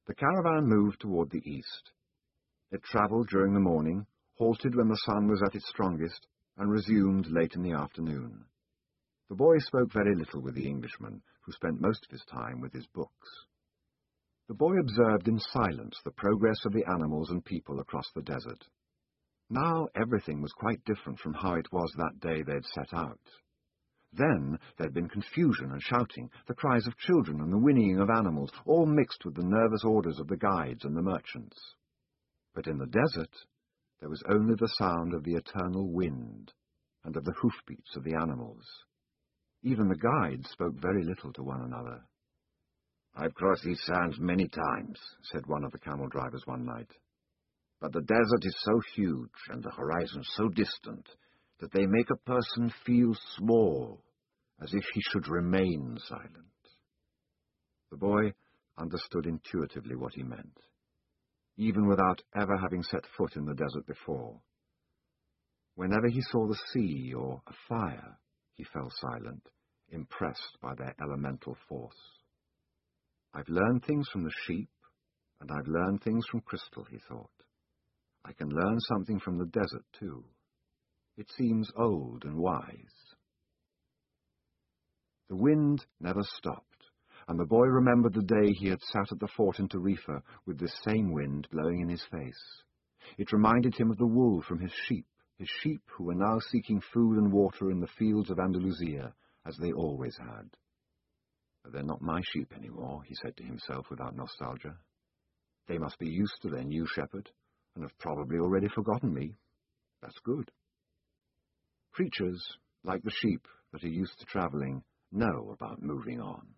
The caravan moved toward the east. It travelled during the morning, halted when the sun was at its strongest, and resumed late in the afternoon. The boy spoke very little with the Englishman, who spent most of his time with his books. The boy observed in silence the progress of the animals and people across the desert. Now everything was quite different from how it was that day they'd set out. Then there'd been confusion and shouting, the cries of children and the whinnying of animals, all mixed with the nervous orders of the guides and the merchants. But in the desert there was only the sound of the eternal wind and of the hoofbeats of the animals. Even the guides spoke very little to one another. "I've crossed these sands many times," said one of the camel drivers one night. "But the desert is so huge and the horizon so distant that they make a person feel small, as if he should remain silent." The boy understood intuitively what he meant, even without ever having set foot in the desert before. Whenever he saw the sea or a fire, he fell silent, impressed by their elemental force. "I've learned things from the sheep, and I've learned things from crystal," he thought. "I can learn something from the desert, too. It seems old and wise." The wind never stopped, and the boy remembered the day he had sat at the fort in Tarifa with this same wind blowing in his face. It reminded him of the wool from his sheep who were now seeking food and water in the fields of Andalusia, as they always had. "But they're not my sheep anymore," he said to himself without nostalgia. "They must be used to their new shepherd, and have probably already forgotten me. That's good." Creatures, like the sheep that are used to travelling, know about moving on.